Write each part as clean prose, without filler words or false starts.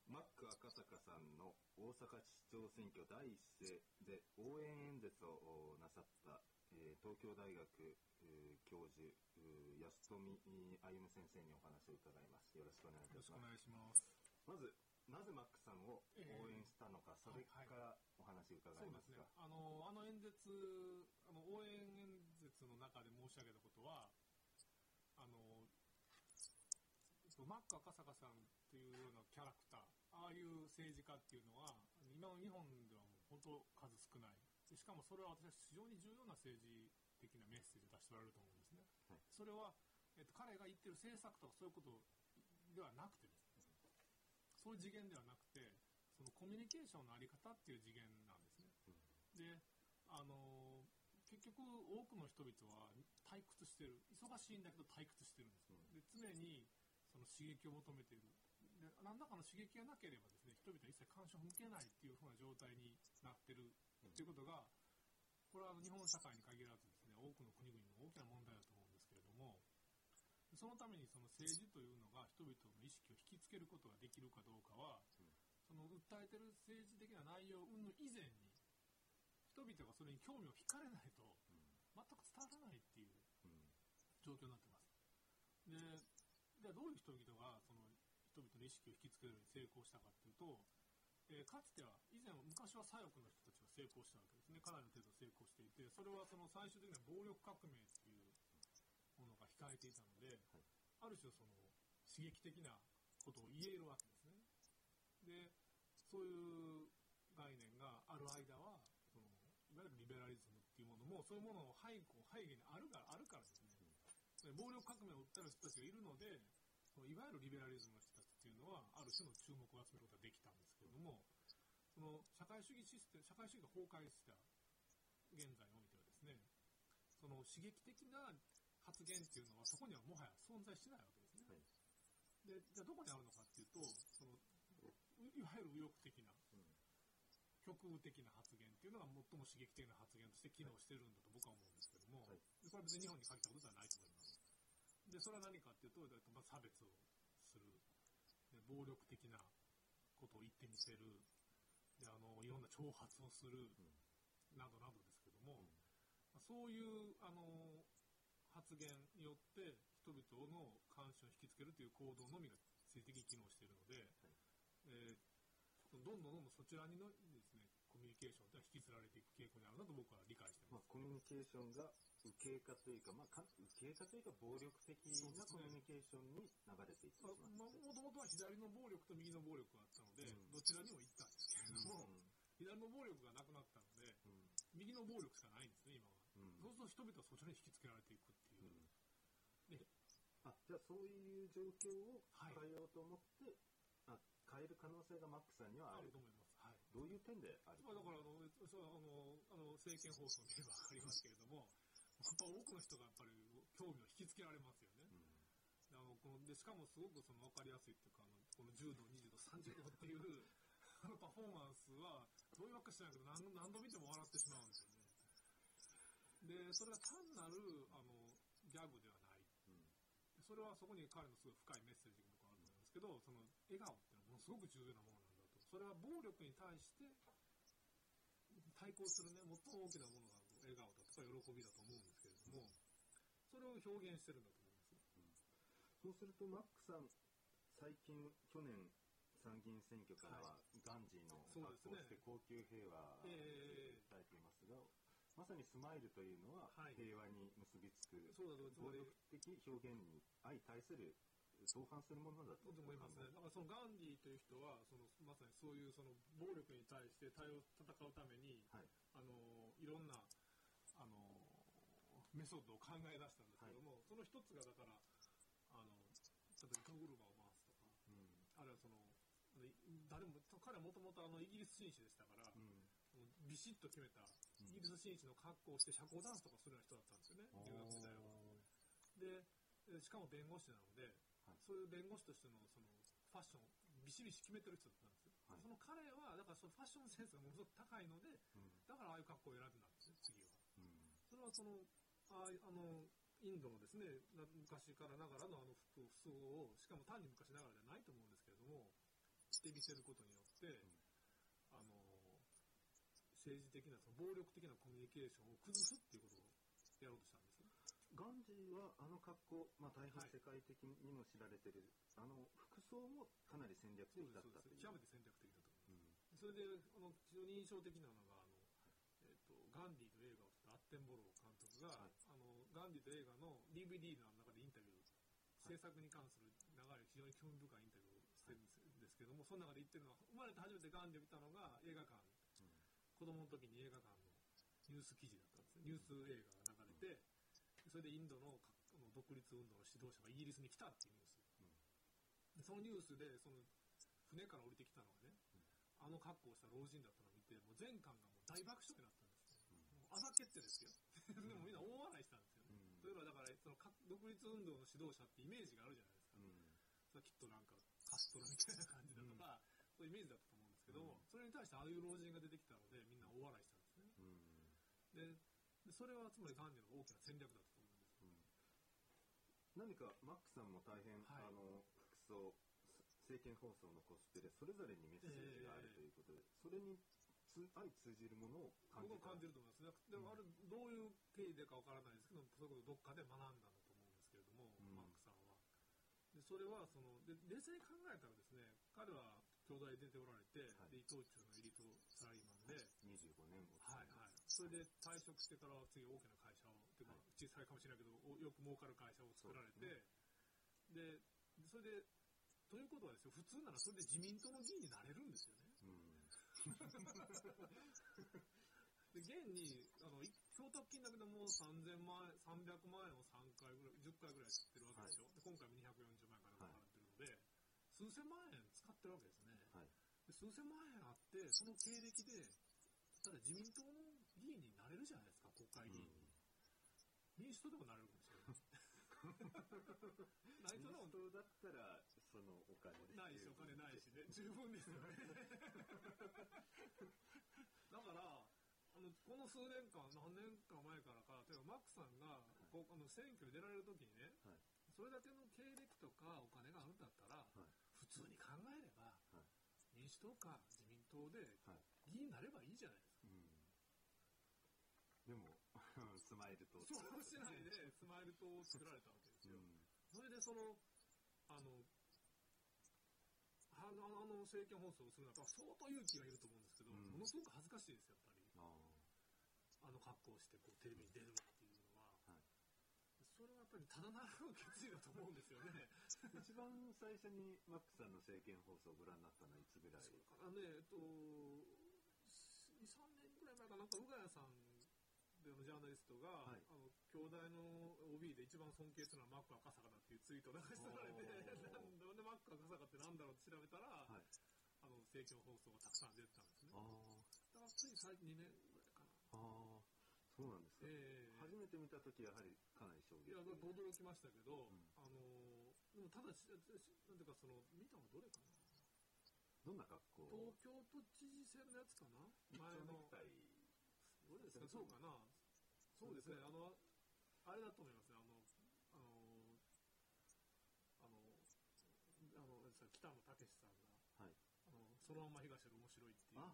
マック赤坂さんの大阪市長選挙第一声で応援演説をなさった、東京大学教授安富歩先生にお話を伺います。よろしくお願いいたします。 よろしくお願いします。 まずなぜマックさんを応援したのか、それからお話を伺いますが、 そうですね、演説応援演説の中で申し上げたことはマック赤坂さんというようなキャラクター、ああいう政治家っていうのは今の日本ではもう本当数少ないで、しかもそれは私は非常に重要な政治的なメッセージを出しておられると思うんですね、はい、それは、彼が言ってる政策とかそういうことではなくてですね、そういう次元ではなくて、そのコミュニケーションのあり方っていう次元なんですね、で結局多くの人々は退屈してる、忙しいんだけど退屈してるんです、で常にその刺激を求めている、で何らかの刺激がなければですね、人々は一切関心を向けないっていう風な状態になってるっていうことが、これは日本社会に限らずですね、多くの国々の大きな問題だと思うんですけれども、そのためにその政治というのが人々の意識を引きつけることができるかどうかは、その訴えてる政治的な内容云々以前に、人々がそれに興味を惹かれないと全く伝わらないっていう状況になってます。でどういう人々がその人々の意識を引きつけるのに成功したかというと、かつては昔は左翼の人たちが成功したわけですね。かなりの程度成功していて、それはその最終的な暴力革命というものが控えていたので、ある種その刺激的なことを言えるわけですね。でそういう概念がある間は、そのいわゆるリベラリズムっていうものも、そういうものの背景にあるからですね、暴力革命を訴える人たちがいるので、いわゆるリベラリズムの人たちっていうのはある種の注目を集めることができたんですけれども、その社会主義が崩壊した現在においてはですね、その刺激的な発言っていうのはそこにはもはや存在しないわけですね、はい、でじゃあどこにあるのかっていうと、そのいわゆる右翼的な、極右的な発言っていうのが最も刺激的な発言として機能しているんだと僕は思うんですけども、はい、これは別に日本に限ったことではないと思います。でそれは何かっていうと、まず差別をする、で暴力的なことを言ってみせる、でいろんな挑発をする、などなどですけども、そういう発言によって人々の関心を引きつけるという行動のみが政治的に機能しているので、どんどんそちらにのですね、コミュニケーションというのは引きずられていく傾向にあるなと僕は理解しています。 コミュニケーションが右傾化というか、右傾化というか暴力的なコミュニケーションに流れていってしまう。 もともとは左の暴力と右の暴力があったので、どちらにも行ったんですけれども、左の暴力がなくなったので、右の暴力しかないんですね、今は。そうすると人々はそちらに引きつけられていくっていう。 でじゃあそういう状況を変えようと思って、変える可能性がマックさんにはあると思います。はい、 どういう点であるか。 だから政見放送を見れば分かりますけれども、本当多くの人がやっぱり興味を引きつけられますよね。でしかもすごくその分かりやすいっていうか、この10度、20度、30度っていうパフォーマンスはどういうわけか知らないけど何度見ても笑ってしまうんですよね。でそれが単なるギャグではない。それはそこに彼のすごい深いメッセージが僕はあると思いますけど、その笑顔っていうのはものすごく重要なものなんだと。それは暴力に対して対抗するね、最も大きなものが笑顔だとか喜びだと思うんですけれども、それを表現してるんだと思います。 そうするとマックさん、最近去年参議院選挙からはガンジーの格好をして高級平和を訴えていますが、まさにスマイルというのは平和に結びつく、暴力的表現に相対する相反するものだと思いますね。だからそのガンジーという人はまさにそういう暴力に対して戦うために、いろんなメソッドを考え出したんですけども、その一つがだから例えば糸車を回すとか、あるいは彼はもともとイギリス紳士でしたから、ビシッと決めたイギリス紳士の格好をして社交ダンスとかするような人だったんですよね、留学時代は。でしかも弁護士なので、そういう弁護士としてのそのファッションをビシビシ決めてる人だったんですよ。その彼はだからそのファッションセンスがものすごく高いので、だからああいう格好を選んでたんですよ、次は。それはインドのですね、昔からながらの服装を、しかも単に昔ながらじゃないと思うんですけれども、着ってみせることによって、政治的なその暴力的なコミュニケーションを崩すっていうことをやろうとしたんですね。 ガンジーは格好、大変世界的にも知られてる、服装もかなり戦略的だったという。 極めて戦略的だと思います。それで非常に印象的なのがガンディという映画を撮ったアッテンボロー監督が、ガンディという映画の DVD の中でインタビュー、制作に関する長い非常に興味深いインタビューをしてるんですけども、その中で言ってるのは、生まれて初めてガンディを見たのが映画館、子供の時に映画館のニュース記事だったんです。ニュース映画が流れて、それでインドの独立運動の指導者がイギリスに来たっていうニュース。でそのニュースで船から降りてきたのがね、格好をした老人だったのを見て、もう全館がもう大爆笑になったんですよ。あざけってですよ。でもみんな大笑いしたんですよ。というのはだから独立運動の指導者ってイメージがあるじゃないですか。それはきっとなんかカストロみたいな感じだとか、そういうイメージだったと思うんですけども、それに対してああいう老人が出てきたのでみんな大笑いしたんですね。でそれはつまりガンディの大きな戦略だったと思うんです。 何かマックさんも大変、服装、政見放送のコスプレそれぞれにメッセージがあるということで、それに相通じるものを僕は感じると思います。でもどういう経緯でかわからないですけど、そういうことをどっかで学んだんだと思うんですけれども、マックさんは。でそれは冷静に考えたらですね、彼は京大出ておられて、伊藤忠のエリートサラリーマンで、 25年後、 それで退職してから次大きな会社を、小さいかもしれないけど、よく儲かる会社を作られて、でそれで、ということはですよ、普通ならそれで自民党の議員になれるんですよね。で現に供託金だけでもう300万円を3回ぐらい、10回ぐらい吸ってるわけですよ。で今回も240万円から払ってるので、数千万円使ってるわけですね。で数千万円あって、その経歴で、ただ自民党の議員になれるじゃないですか、国会議員に。民主党でもなれるかもしれない。 民主党だったらそのお金ないし、お金ないしね、十分ですよね。だからこの数年間、何年か前からか、例えばマックさんが選挙に出られるときにね、それだけの経歴とかお金があるんだったら、普通に考えれば、民主党か自民党で議員になればいいじゃないですか。 でもスマイル党そうしないでスマイル党を作られたわけですよ。それで政見放送をするのは相当勇気がいると思うんですけど、ものすごく恥ずかしいですよ、やっぱり。格好をしてテレビに出るっていうのは、それはやっぱりただならぬ決意だと思うんですよね。 一番最初にマックさんの政見放送をご覧になったのはいつぐらい？ それからね、2、3年ぐらい前かなんか、宇賀谷さんジャーナリストが、京大の OB で一番尊敬するのはマック赤坂だっていうツイートを流してられて、なんでマック赤坂ってなんだろうって調べたら、政見放送がたくさん出てたんですね。だからつい最近2年ぐらいかな。 そうなんですか。初めて見たときはやはりかなり衝撃。 いや、驚きましたけど、でもただなんていうか見たのどれかな。 どんな格好？ 東京都知事選のやつかな。前の。どれですか、そうかな。そうですね、あれだと思いますね、北野武さんが、そのまま東より面白いっていう。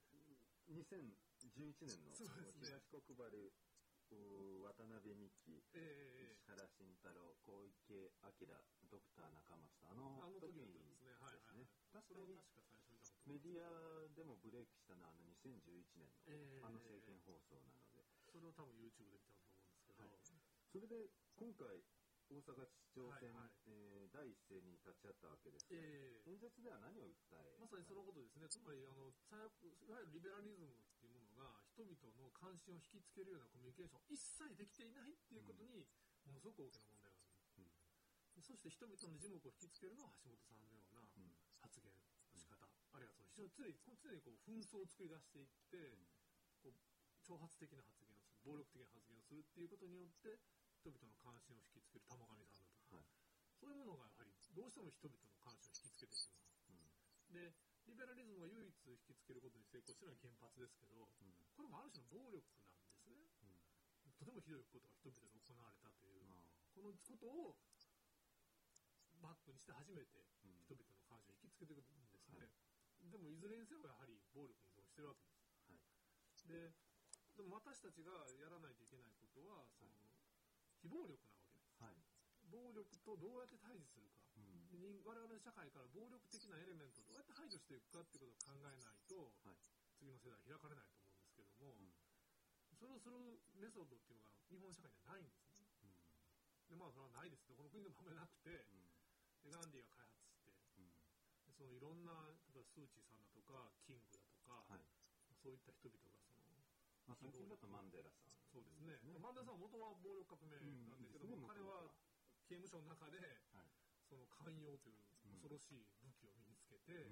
2011年の東国原、渡辺美樹、石原慎太郎、小池晃、ドクター中松さん、時にですね。確かにメディアでもブレイクしたのは2011年の政見放送なので、 それを多分 YouTube で見たと思うんですけど、 それで今回大阪市長選、第一声に立ち会ったわけですが、演説では何を訴え、 まさにそのことですね。つまりいわゆるリベラリズムっていうものが人々の関心を引きつけるようなコミュニケーションを一切できていないっていうことにものすごく大きな問題がある。そして人々の耳目を引きつけるのは橋本さんのような発言の仕方、あるいは非常に常に紛争を作り出していって、挑発的な発言をする、暴力的な発言をするっていうことによって人々の関心を引きつける玉上さんだとか、そういうものがやはりどうしても人々の関心を引きつけてしまう。でリベラリズムが唯一引きつけることに成功しているのは原発ですけど、これもある種の暴力なんですね。とてもひどいことが人々で行われたという、このことをバックにして初めて人々の関心を引きつけていくんですね。 でもいずれにせよやはり暴力に依存してるわけです。 はい、 でも私たちがやらないといけないことは、非暴力なわけです。 はい、 暴力とどうやって対峙するか、 うん、 我々の社会から暴力的なエレメントをどうやって排除していくかっていうことを考えないと、はい、次の世代開かれないと思うんですけども、うん、それをするメソッドっていうのが日本社会にはないんですね。うん、でそれはないですね。この国でもあんまりなくて、うん、でガンディが開発して、うん、でそのいろんな例えばスーチーさんだとかキングだとか、はい、そういった人々が最近だとマンデラさん、 そうですね。マンデラさんは元は暴力革命なんですけども、彼は刑務所の中で、はい、その寛容という恐ろしい武器を身につけて、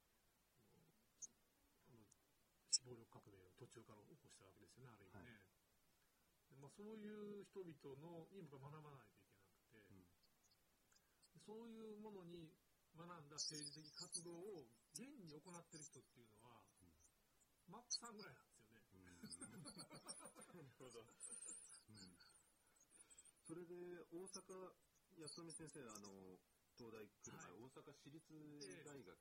非暴力革命を途中から起こしたわけですよね、ある意味ね。はい、でそういう人々のに学ばないといけなくて、そういうものに学んだ政治的活動を現に行っている人っていうのは、マックさんぐらいなんですよね。 なるほど。それで大阪安富先生東大来る前、はい、大阪市立大学、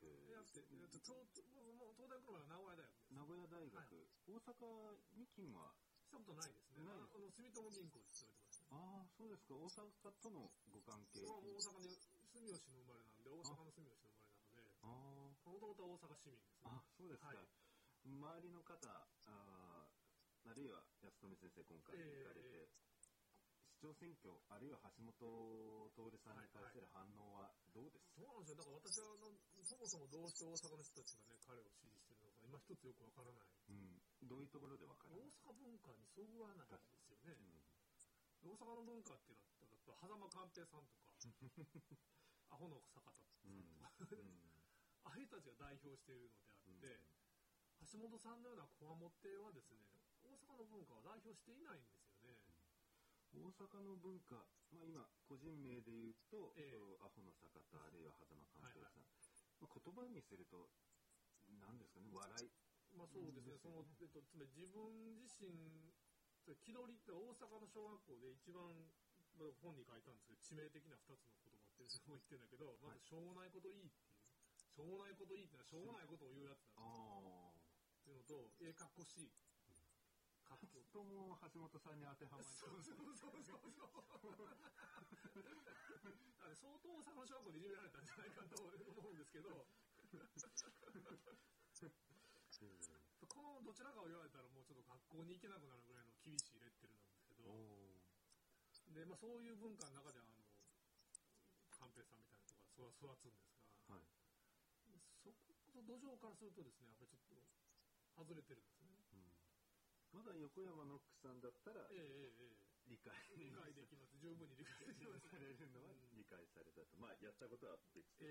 東大来る前は名古屋大学です。 名古屋大学、はい、大阪に勤務はしたことないですね。住友銀行って言われてました、ね。 ああ、そうですか。大阪とのご関係。 大阪に住吉の生まれなんで、大阪の住吉の生まれなので、もともとは大阪市民ですね。 あ、そうですか。はい、周りの方、あるいは安富先生今回行かれて、市長選挙、あるいは橋本徹さんに対する反応はどうですか？ そうなんですよ。だから私はそもそもどうして大阪の人たちがね、彼を支持しているのか、今一つよくわからない。 どういうところでわからない？ 大阪文化にそぐわないですよね。大阪の文化っていうのは、狭間寛平さんとか、アホの坂田さんとか、ああいう人たちが代表しているのであって、橋本さんのようなこわもてはですね、大阪の文化を代表していないんですよね。 大阪の文化、今個人名で言うと、アホの坂田あるいは狭間寛平さん、言葉にすると何ですかね、笑い。 そうですね。つまり自分自身気取りって大阪の小学校で一番本に書いたんですけど、致命的な2つの言葉って言ってるんだけど、まずしょうもないこといいっていう、しょうもないこといいってのはしょうもないことを言うやつだっていうのと、かっこしい。 とも橋本さんに当てはまる。 そう相当大阪の小学校でいじめられたんじゃないかと思うんですけどこのどちらかを言われたらもうちょっと学校に行けなくなるぐらいの厳しいレッテルなんですけど、で、そういう文化の中で寛平さんみたいな人が育つんですが、はい、そこの土壌からするとですね、やっぱりちょっと外れてるんですね。 まだ横山ノックさんだったら、理解できます。十分に理解できます。 されるのは理解されたと。やったことは別として。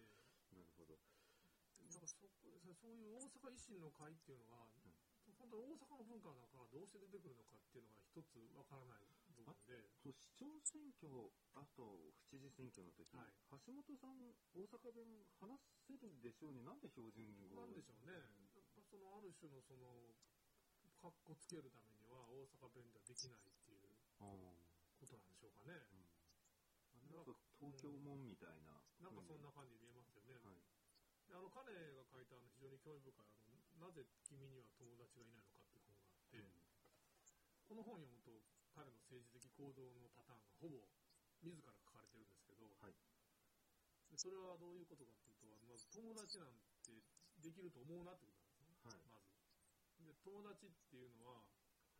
なるほど。 だからそういう大阪維新の会っていうのは、本当に大阪の文化だからどうして出てくるのかっていうのが一つわからない部分で。 市長選挙、あと府知事選挙の時、橋本さん、大阪弁話せるでしょうに、なんで標準語なんでしょうね。ある種のかっこつけるためには大阪弁ではできないっていうことなんでしょうかね。 なんか東京門みたいな。 なんかそんな感じに見えますよね。はい、彼が書いた非常に興味深いなぜ君には友達がいないのかっていう本があって、この本を読むと彼の政治的行動のパターンがほぼ自ら書かれてるんですけど、はい、でそれはどういうことかっていうと、まず友達なんてできると思うなってことなんですね。はい、まずで友達っていうのは、はい、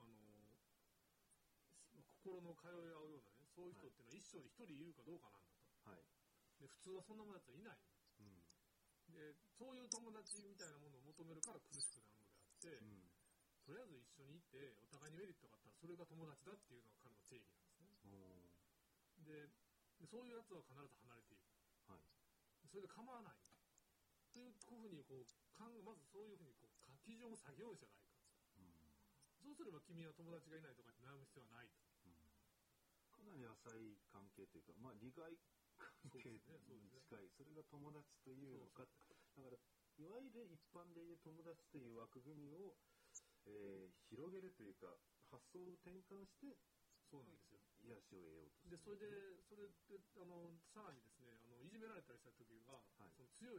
心の通い合うようなね、そういう人っていうのは一生に一人いるかどうかなんだと。はい、で普通はそんなものやつはいない。でそういう友達みたいなものを求めるから苦しくなるのであって、とりあえず一緒にいてお互いにメリットがあったらそれが友達だっていうのが彼の定義なんですね。でそういうやつは必ず離れていく。はい、それで構わない。というふうにまずそういうふうに基準を下げようじゃないか。そうすれば君は友達がいないとかって悩む必要はないと。 かなり浅い関係というか、利害関係に近い、それが友達というのか。だからいわゆる一般でいう友達という枠組みを、広げるというか発想を転換して、 そうなんですよ。 癒しを得ようとする。 でそれでさらにですね、いじめられたりした時は、はい、その強いやつがパ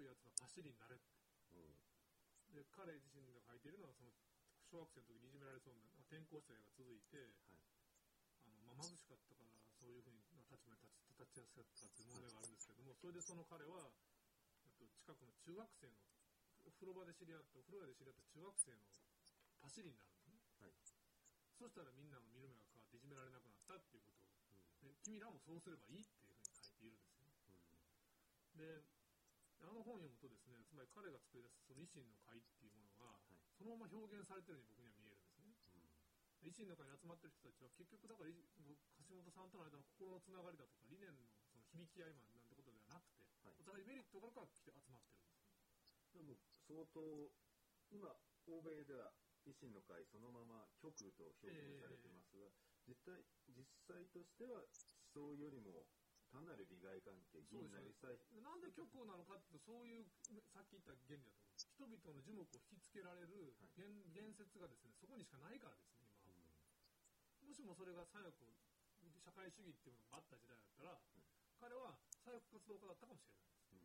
パシリになれって。で彼自身が書いているのはその小学生の時にいじめられそうな転校生が続いて、貧しかったからそういうふうな立場に立ちやすかったっていう問題があるんですけども、それでその彼は近くの中学生のお風呂場で知り合った中学生のパシリになるんですね。そしたらみんなの見る目が変わっていじめられなくなったっていうことを、で君らもそうすればいいっていうふうに書いているんですよね。であの本を読むとですね、つまり彼が作り出すその維新の会っていうものが、そのまま表現されているように僕には見えるんですね。維新の会に集まっている人たちは結局だから橋本さんとの間の心のつながりだとか理念のその響き合いなんてことではなくて、お互いメリットがあるから来て集まってるんです。 でも相当今欧米では維新の会そのまま極右と表現されてますが、実際としては思想よりも単なる利害関係、議員なりさえ。 なんで極右なのかっていうと、そういうさっき言った原理だと思うんです。人々の樹木を引きつけられる言説がですね、そこにしかないからですね、今。もしもそれが左翼、社会主義っていうものがあった時代だったら、彼は左翼活動家だったかもしれないです。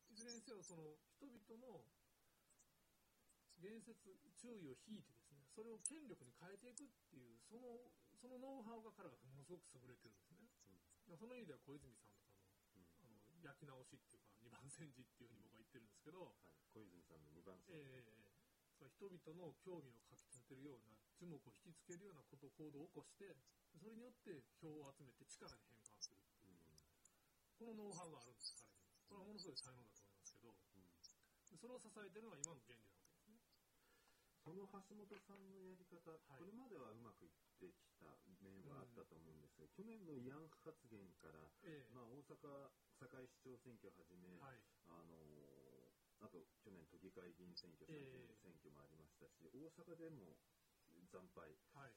いずれにせよ、その人々の言説、注意を引いてですね、それを権力に変えていくっていう、そのノウハウが彼はものすごく優れてるんですね。その意味では小泉さんとかの、焼き直しっていうか二番煎じっていうふうに僕は言ってるんですけど、 小泉さんの二番煎じ、 人々の興味をかき立てるような樹木を引きつけるような行動を起こして、それによって票を集めて力に変換するっていう、このノウハウがあるんです、彼に。これはものすごい才能だと思いますけど、それを支えているのは今の原理なわけですね。 その橋本さんのやり方、これまではうまくいってきた面はあったと思うんですが、去年の慰安婦発言から、大阪堺市長選挙をはじめ、あと去年都議会議員選挙、参議院選挙もありましたし、大阪でも惨敗、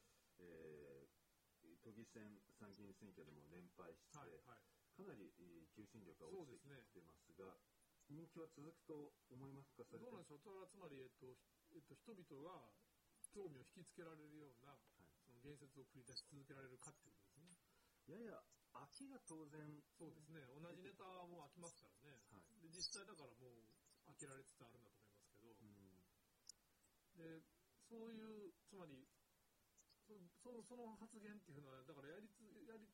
都議選、参議院選挙でも連敗して、かなり求心力が落ちてきてますが、人気は続くと思いますか？ どうなんでしょう。つまり、人々が興味を引きつけられるような、その言説を繰り出し続けられるかっていうことですね。 やや飽きが当然。 そうですね。同じネタはもう飽きますからね。で実際だからもう飽きられつつあるんだと思いますけど、でそういうつまりその発言っていうのはだから人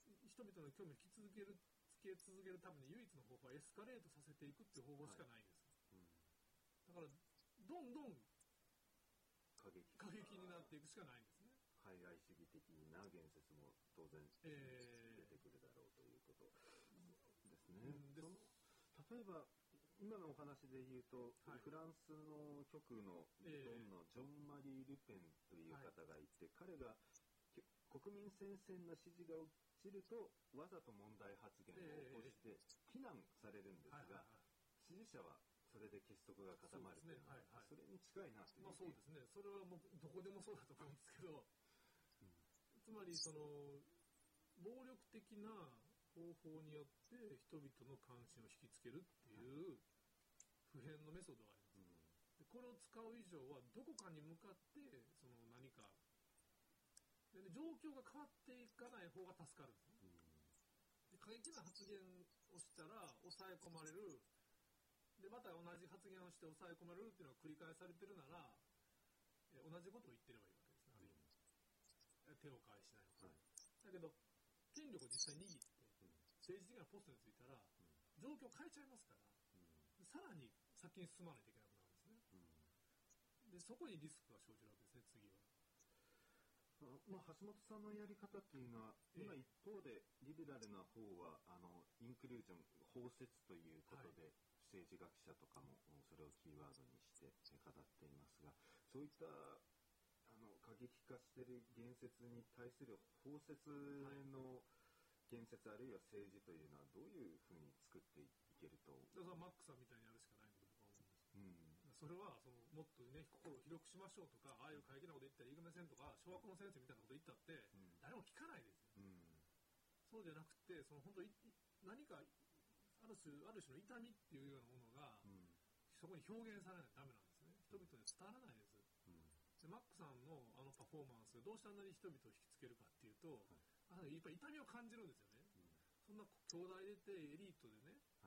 々の興味を引き続けるために唯一の方法はエスカレートさせていくっていう方法しかないんです。だからどんどん過激になっていくしかないんですね。 排外主義的な言説も当然出てくるだろうということですね。例えば今のお話で言うと、フランスの極右のドンのジョン・マリー・ルペンという方がいて、彼が国民戦線の支持が落ちるとわざと問題発言を起こして非難されるんですが、支持者はそれで結束が固まるというのは、それに近いなという。 そうですね。それはもうどこでもそうだと思うんですけど、つまりその暴力的な方法によって人々の関心を引きつけるっていう普遍のメソッドがあります。でこれを使う以上はどこかに向かってその何かで、状況が変わっていかない方が助かるんですね。で過激な発言をしたら抑え込まれる。でまた同じ発言をして抑え込まれるっていうのが繰り返されてるなら、同じことを言ってればいいわけですね。ある意味手を変えしないのか、だけど権力を実際握って政治的なポストについたら、状況を変えちゃいますから、さらに先に進まないといけなくなるんですね。でそこにリスクが生じるわけですね。次は橋本さんのやり方っていうのは、今一方でリベラルな方はインクルージョン、包摂ということで、政治学者とかもそれをキーワードにして語っていますが、そういった過激化している言説に対する包摂の言説、あるいは政治というのはどういうふうに作っていけると。 だからマックさんみたいにやるしかないんだと僕は思うんです。それはもっとね、心を広くしましょうとか、ああいう過激なこと言ったらいいませんとか、小学校の先生みたいなこと言ったって、誰も聞かないですよ。そうじゃなくて、本当に何かある種の痛みっていうようなものが、そこに表現されないとダメなんですね。人々に伝わらないです。でマックさんのパフォーマンスがどうしてあんなに人々を引きつけるかっていうと、やっぱり痛みを感じるんですよね。そんな兄弟出てエリートでね、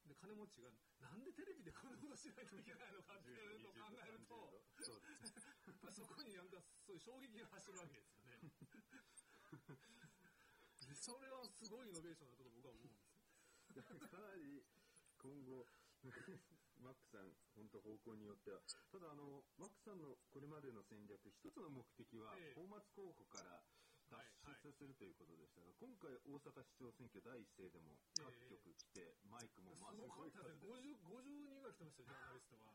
で金持ちがなんでテレビでこんなことしないといけないのかっていうのを考えると、 そうですね、 そこになんかそういう衝撃が走るわけですよね。それはすごいイノベーションだと僕は思うんですよ。 かなり今後マックさん本当方向によっては、ただマックさんのこれまでの戦略、一つの目的は泡沫候補から脱出するということでしたが、今回大阪市長選挙第一声でも各局来て、マイクもまあすごい数、 50人ぐらい来てましたよ、ジャーナリストが。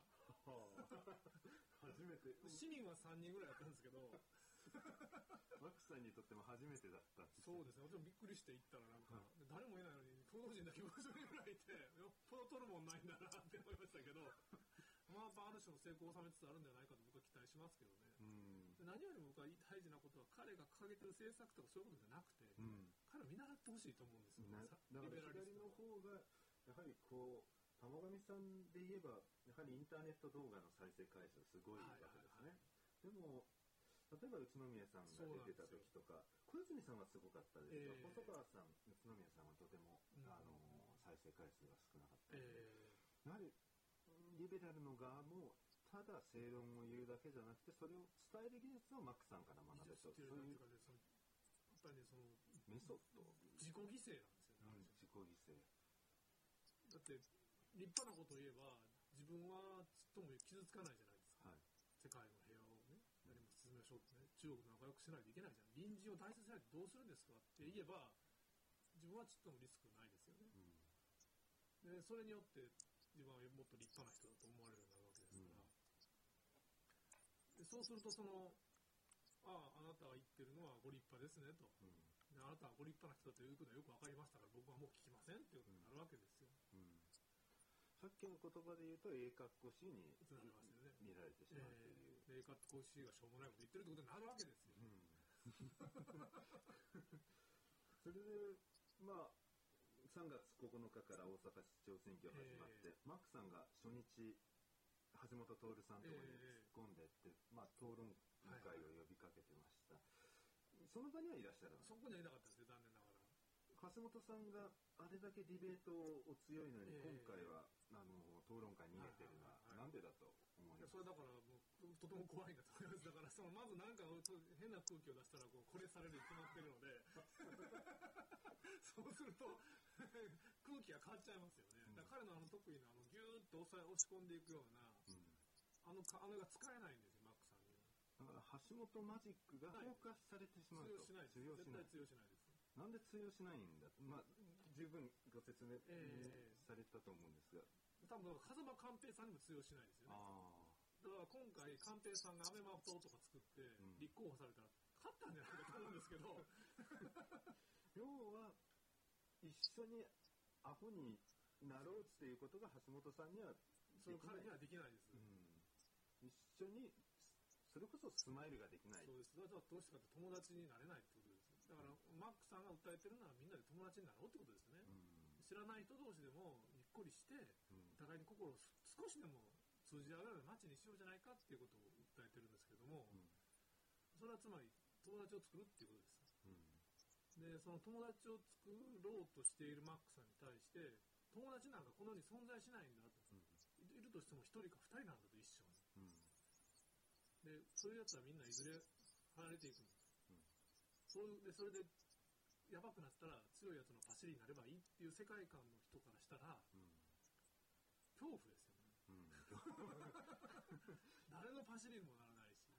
初めて。 市民は3人ぐらいやったんですけど、 マックさんにとっても初めてだったんです。 そうですね、私もびっくりして行ったらなんか、誰もいないのに報道陣だけ50人ぐらいいて、よっぽど取るもんないんだなって思いましたけど、まあ、ある種の成功を収めつつあるんじゃないかと僕は期待しますけどね。何よりも僕は大事なことは、彼が掲げてる政策とかそういうことじゃなくて、彼を見習ってほしいと思うんですよ。 だから左の方がやはりこう玉上さんで言えばやはりインターネット動画の再生回数すごいわけですね。でも例えば宇都宮さんが出てた時とか小泉さんはすごかったですが、細川さん、宇都宮さんはとても、再生回数が少なかったので、やはりリベラルの側もただ正論を言うだけじゃなくて、それを伝える技術をマックさんから学べと、そういうやっぱりね、そのメソッド、 自己犠牲なんですよね。 自己犠牲だって立派なことを言えば自分はちっとも傷つかないじゃないですか、世界の平和をね、何も進めましょうってね、中国と仲良くしないといけないじゃん、隣人を大切にしないとどうするんですかって言えば自分はちっともリスクないですよね、でそれによって自分はもっと立派な人だと思われるようになるわけですから、でそうするとあなたが言ってるのはご立派ですねと、であなたはご立派な人だということはよく分かりましたから僕はもう聞きませんっていうことになるわけですよ、 さっきの言葉で言うと英格好しにつながりますよね、 見られてしまうという、 英格好しがしょうもないこと言ってるってことになるわけですよ、 それでまあ3月9日から大阪市長選挙が始まって、マックさんが初日橋本徹さんところに突っ込んでって、討論会を呼びかけてました、その場にはいらっしゃらない。 そこにはいなかったですね、残念ながら。 橋本さんがあれだけディベートお強いのに、今回は討論会に逃げてるのはなんでだと思いますか。 それだからもうとても怖いんだと思います。だからまずなんか変な空気を出したらこれされるに決まってるのでそうすると空気が変わっちゃいますよね、だから彼の得意なギューッと押し込んでいくような、あのが使えないんですよ、マックさんには。 だから橋本マジックがフォーカスされてしまうと、 通用しない。絶対通用しないです。 なんで通用しないんだ、十分ご説明されたと思うんですが、 多分風間寛平さんにも通用しないですよね。だから今回寛平さんがアメマ党とか作って立候補されたら勝ったんじゃないかと思うんですけど要は一緒にアホになろうっていうことが橋本さんには彼にはできないです、 一緒にそれこそスマイルができない。 そうです。だからどうしてかって友達になれないってことです。だからマックさんが訴えてるのはみんなで友達になろうってことですね、知らない人同士でもにっこりして、お互いに心を少しでも通じ合うような街にしようじゃないかっていうことを訴えてるんですけども、それはつまり友達を作るっていうことです、でその友達を作ろうとしているマックさんに対して友達なんかこの世に存在しないんだと、いるとしても1人か2人なんだと一生に、でそういうやつはみんないずれ離れていくんです、それでやばくなったら強いやつのパシリになればいいっていう世界観の人からしたら、恐怖ですよね、誰のパシリにもならないし、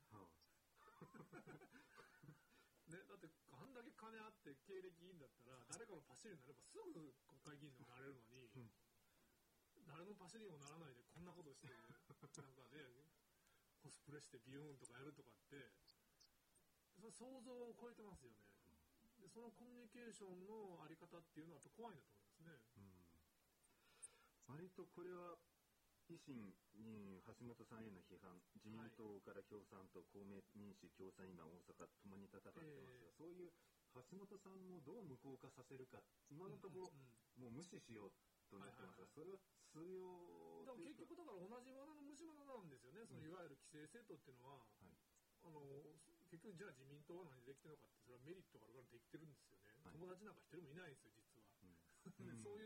ね、だってあんだけ金あって経歴いいんだったら誰かのパシリになればすぐ国会議員にもなれるのに、誰のパシリにもならないでこんなことしてなんかねコスプレしてビューンとかやるとかってそれ想像を超えてますよね、でそのコミュニケーションのあり方っていうのはやっぱ怖いんだと思いますね、 割とこれは維新に橋本さんへの批判、自民党から共産党、公明民主、共産、今大阪ともに戦ってますが、そういう橋本さんをどう無効化させるか、今のところ、もう無視しようとなってますが、それは通用でも結局だから同じものの虫歯なんですよね、そのいわゆる既成政党っていうのは、結局じゃあ自民党は何でできてるのかって、それはメリットがあるからできてるんですよね、友達なんか一人もいないんですよ実は、そういう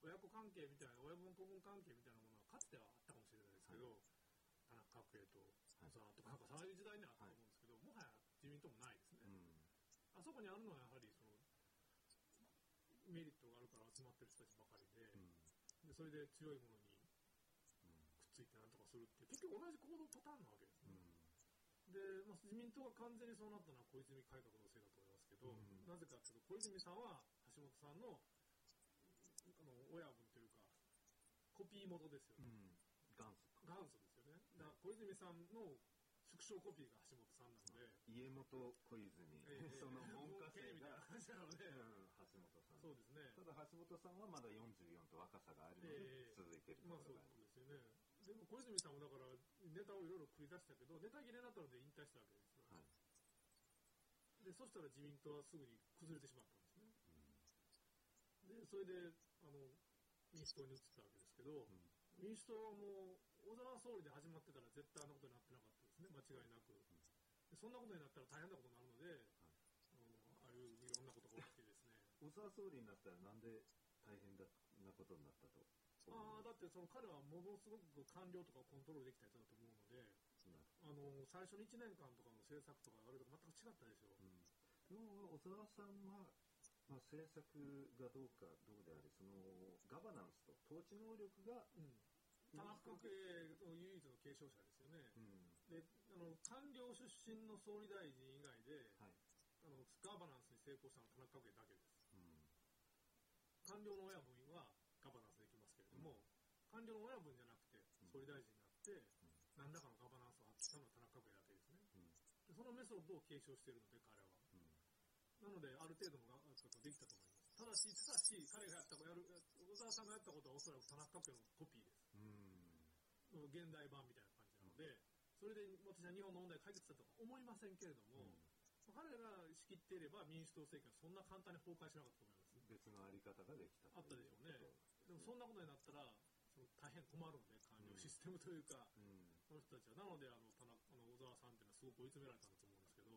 親子関係みたいな、親分子分関係みたいなものはかつてはあったかもしれないですけど、田中角栄と小沢とか、なんかそういう時代にはあったと思うんですけど、もはや自民党もないですね。あそこにあるのはやはりそのメリットがあるから集まってる人たちばかりで、でそれで強いものにくっついてなんとかするって結局同じ行動パターンなわけですね。で、まあ、自民党が完全にそうなったのは小泉改革のせいだと思いますけど、なぜかというと小泉さんは橋本さんの親分というかコピー元ですよね。元祖ですよね。だから小泉さんの縮小コピーが橋本さんなので、 家元小泉、その門下生がみたいな感じなので、 橋本さん。 そうですね。 ただ橋本さんはまだ44と若さがあるので続いているところがある。 まあそうですよね。でも小泉さんもだからネタをいろいろ繰り出したけど、ネタ切れになったので引退したわけですよ。でそしたら自民党はすぐに崩れてしまったんですね。でそれで民主党に移ったわけですけど、民主党はもう小沢総理で始まってたら絶対あんなことになってなかったですね、間違いなく。でそんなことになったら大変なことになるので、ああいういろんなことが起きてですね。 小沢総理になったらなんで大変なことになったと。 だってその彼はものすごく官僚とかをコントロールできた人だと思うので、最初の1年間とかの政策とかあれとか全く違ったでしょう。 でも小沢さんは、政策がどうかどうであれ、そのガバナンスと統治能力が、 田中角栄の唯一の継承者ですよね。で官僚出身の総理大臣以外で、ガバナンスに成功したのは田中角栄だけです。官僚の親分はガバナンスできますけれども、官僚の親分じゃなくて総理大臣になって、何らかのガバナンスを発揮したのは田中角栄だけですね。でそのメソッドを継承しているので彼は。なのである程度のガバナンスができたと思います。ただし彼が小沢さんがやったことはおそらく田中角栄のコピーです。現代版みたいな感じなので、それで私は日本の問題解決したとは思いませんけれども、彼が仕切っていれば民主党政権はそんな簡単に崩壊しなかったと思います。 別のあり方ができたあったでしょうね。でもそんなことになったら大変困るので、官僚システムというか、その人たちは。なので小沢さんっていうのはすごく追い詰められたんだと思うんですけど、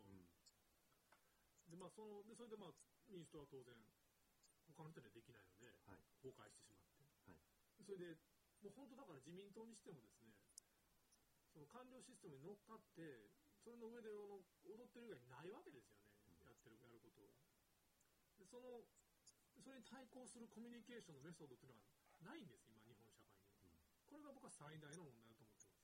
それで民主党は当然他の人にはできないので、崩壊してしまって、それでもう本当だから自民党にしてもですね、その官僚システムに乗っかってそれの上で踊ってる以外にないわけですよね、やることが。でそれに対抗するコミュニケーションのメソッドというのはないんです、今日本社会に。これが僕は最大の問題だと思ってます。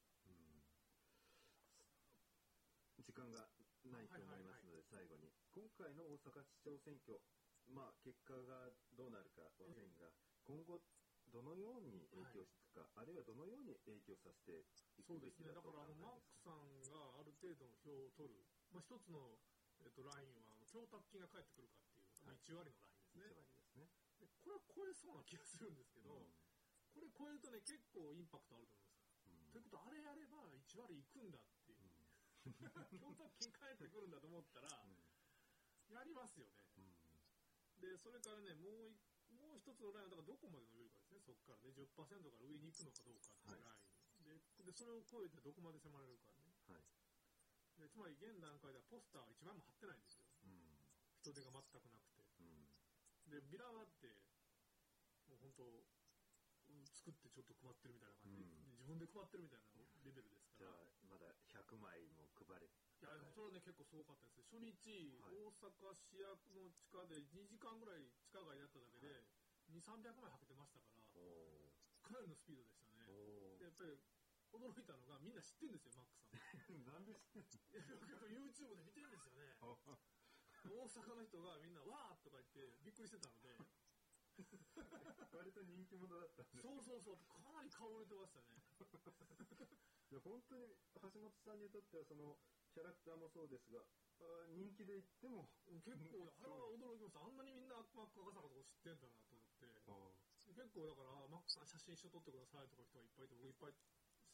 時間がないと思いますので、最後に今回の大阪市長選挙、結果がどうなるかはませんが、今後どのように影響していくか、あるいはどのように影響させていくべきだと考えますか。 マックさんがある程度の票を取る、一つの、ラインは供託金が返ってくるかっていう、1割のラインですね。 1割ですね。 でこれは超えそうな気がするんですけど、これ超えるとね、結構インパクトあると思います。ということは、あれやれば1割いくんだっていう、供託金返ってくるんだと思ったら、やりますよね。でそれからね、もう一つのラインはだからどこまで伸びるかですね。そこからね 10% から上に行くのかどうかっていうライン、でそれを超えてどこまで迫れるかね。でつまり現段階ではポスターは1枚も貼ってないんですよ。人手が全くなくて。でビラはってもう本当作ってちょっと配ってるみたいな感じで、自分で配ってるみたいなレベルですから。 じゃあまだ100枚も配れ。 いやそれはね結構すごかったです。初日、大阪市役の地下で2時間ぐらい地下街やっただけで、200-300枚はけてましたから、かなりのスピードでしたね。でやっぱり驚いたのがみんな知ってるんですよ、マックさん。 なんで知ってるの ？YouTube で見てるんですよね。大阪の人がみんなわーとか言ってびっくりしてたので。 割と人気者だったんです。 そうかなり顔売れてましたね。 いや本当に橋本さんにとってはそのキャラクターもそうですが、人気で言っても結構あれは驚きました。あんなにみんなマック赤坂とか知ってんだなと思って。結構だからマックさん写真一緒撮ってくださいとか人がいっぱいいて、僕いっぱい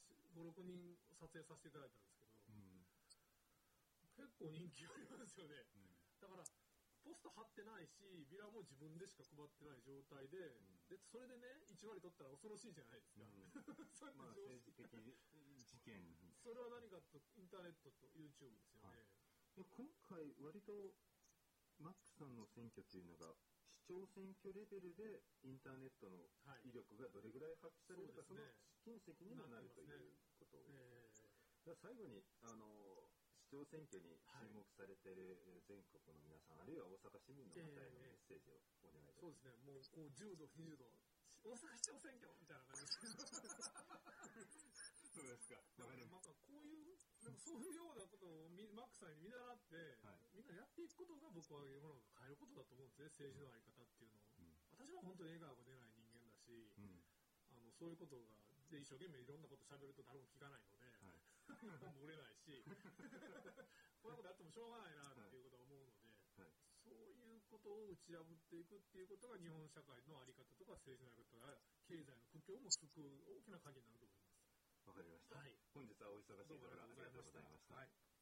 5,6 人撮影させていただいたんですけど、結構人気ありますよね。だからポスト貼ってないし、ビラも自分でしか配ってない状態で、それでね、1割取ったら恐ろしいじゃないですか。 政治的事件。 それは何かとインターネットと YouTube ですよね。 今回割とマックさんの選挙というのが市長選挙レベルでインターネットの威力がどれぐらい発揮されるか、その試金石にもなるということを、最後に市長選挙に注目されている全国の皆さん、あるいは大阪市民の方へのメッセージをお願いいたします。 そうですね、もう10度、20度、大阪市長選挙みたいな感じですそうですか。 なんかこういう、でもそういうようなことをマックさんに見習って、みんなやっていくことが僕は世の中変えることだと思うんですね、政治の在り方っていうのを。私は本当に笑顔が出ない人間だし、そういうことが、で一生懸命いろんなこと喋ると誰も聞かないので、もう売れないし、こういうことやってもしょうがないなっていうことは思うので、そういうことを打ち破っていくっていうことが日本社会の在り方とか政治の在り方が経済の苦境も救う大きな鍵になると思います。 わかりました。本日はお忙しいところありがとうございました。